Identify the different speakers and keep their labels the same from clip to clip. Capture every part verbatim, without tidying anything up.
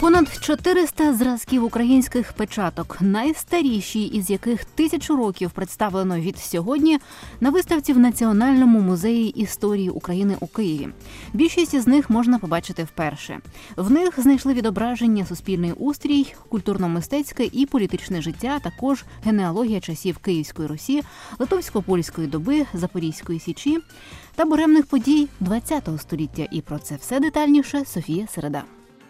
Speaker 1: Понад чотириста зразків українських печаток, найстаріші із яких тисячу років представлено від сьогодні, на виставці в Національному музеї історії України у Києві. Більшість із них можна побачити вперше. В них знайшли відображення суспільний устрій, культурно-мистецьке і політичне життя, а також генеалогія часів Київської Русі, Литовсько-Польської доби, Запорізької Січі та буремних подій ХХ століття. І про це все детальніше Софія Середа.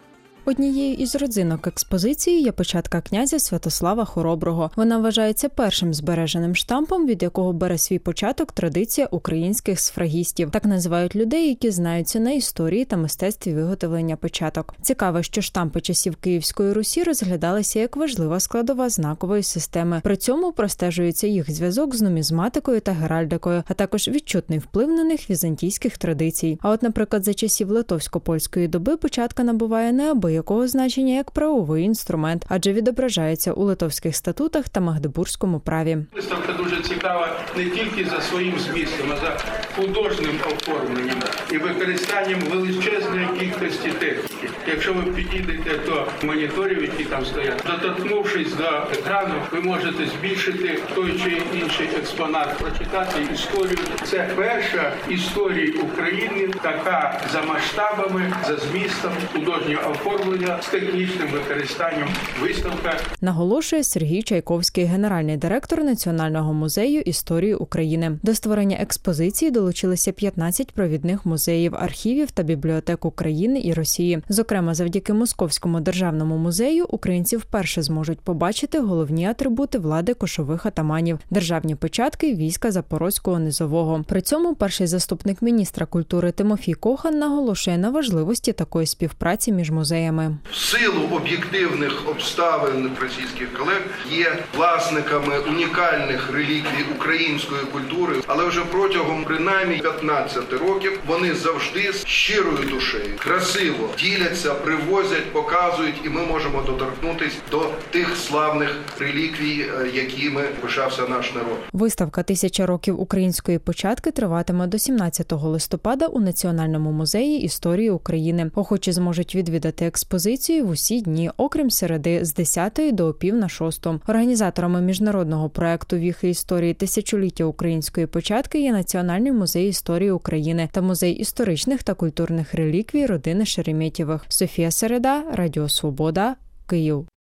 Speaker 2: Однією із родзинок експозиції є печатка князя Святослава Хороброго. Вона вважається першим збереженим штампом, від якого бере свій початок традиція українських сфрагістів. Так називають людей, які знаються на історії та мистецтві виготовлення печаток. Цікаво, що штампи часів Київської Русі розглядалися як важлива складова знакової системи. При цьому простежується їх зв'язок з нумізматикою та геральдикою, а також відчутний вплив на них візантійських традицій. А от, наприклад, за часів Литовсько-Польської доби печатка набуває неабиякого якого значення як правовий інструмент, адже відображається у литовських статутах та магдебурзькому праві.
Speaker 3: Виставка дуже цікава не тільки за своїм змістом, а за художнім оформленням і використанням величезної кількості техніки. Якщо ви підійдете до моніторів, які там стоять, доторкнувшись до екрану, ви можете збільшити той чи інший експонат, прочитати історію. Це перша історія України, така за масштабами, за змістом, художнього оформлення, з технічним використанням виставка.
Speaker 2: Наголошує Сергій Чайковський, генеральний директор Національного музею історії України. До створення експозиції долучилися п'ятнадцять провідних музеїв, архівів та бібліотек України і Росії. Зокрема, завдяки Московському державному музею українці вперше зможуть побачити головні атрибути влади кошових атаманів – державні печатки війська Запорозького низового. При цьому перший заступник міністра культури Тимофій Кохан наголошує на важливості такої співпраці між музеями.
Speaker 4: В силу об'єктивних обставин російських колег є власниками унікальних реліквій української культури, але вже протягом принаймні п'ятнадцяти років вони завжди з щирою душею, красиво діляться, привозять, показують, і ми можемо доторкнутися до тих славних реліквій, якими пишався наш народ.
Speaker 2: Виставка «Тисяча років української печатки» триватиме до сімнадцятого листопада у Національному музеї історії України. Охочі зможуть відвідати експозицію в усі дні, окрім середи, з десятої до пів на шосту. Організаторами міжнародного проекту «Віхи історії тисячоліття української печатки» є Національний музей історії України та Музей історичних та культурних реліквій родини Шереметьєвих. Софія Середа, Радіо Свобода, Київ.